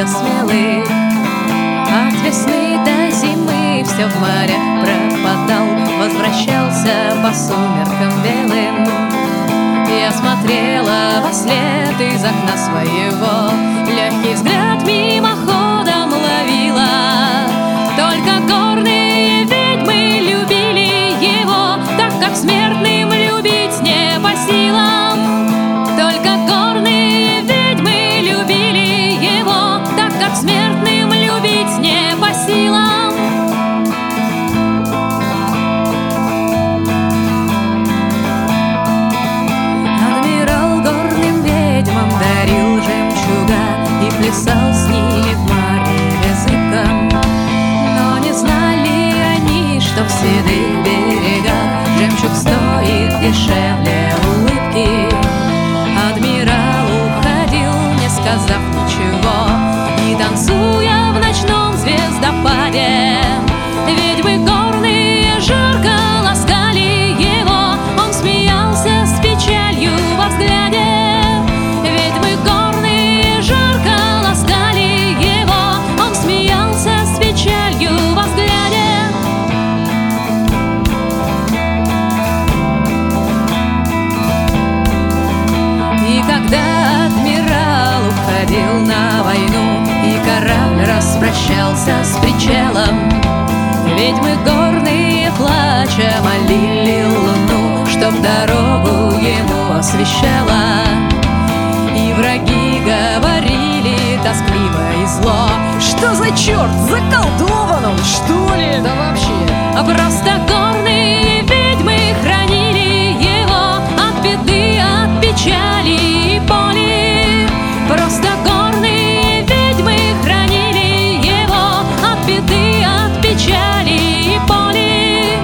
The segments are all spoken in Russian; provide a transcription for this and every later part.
до смелых. От весны до зимы все в морях пропадал, возвращался по сумеркам белым. Я смотрела вослед из окна своего, легкий взгляд мимоходом ловила. Только горные ведьмы любили его, так как смертным любить не по силам. Только горные ведьмы любили его, так как смертным любить не по силам. Адмирал горным ведьмам дарил жемчуга и плясал с ними в море языком. Но не знали они, что в седых берегах жемчуг стоит дешевле улыбки. Адмирал уходил, не сказав ничего, и танцуя в ночном звездопаде. Ведьмы горные жарко ласкали его, он смеялся с печалью во взгляде. Ведьмы горные жарко ласкали его, он смеялся с печалью во взгляде. И когда адмирал уходил на войну, и корабль распрощался с причалом, ведьмы горные плача молили луну, чтоб дорогу ему освещала. И враги говорили тоскливо и зло: что за черт, заколдован он, что ли? Да вообще. А просто горные ведьмы хранили его от беды, от печали и боли. Просто горные ведьмы хранили его от беды, от печали и боли.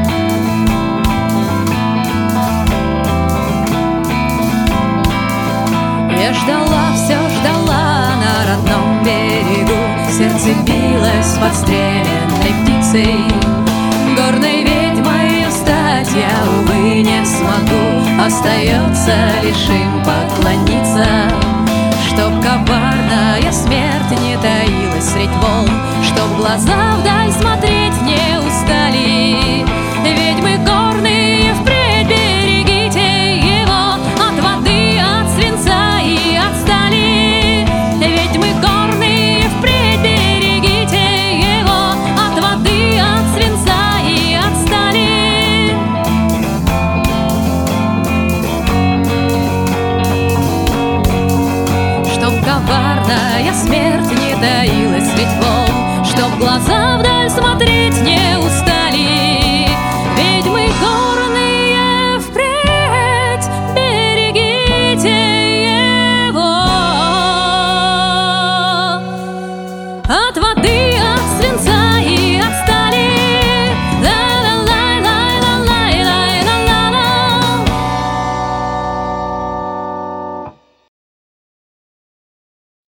Я ждала, все ждала на родном берегу, сердце билось подстреленной птицей. Горной ведьмой стать я, увы, не смогу, остается лишь им поклониться. Чтоб коварная смерть не таилась средь волн, чтоб глаза вдаль смотреть не устали. Ведьмы горные, впредь берегите его от воды, от свинца и от стали. Ведьмы горные, впредь берегите его от воды, от свинца и от стали. Чтоб коварная смерть не таилась средь волн, чтоб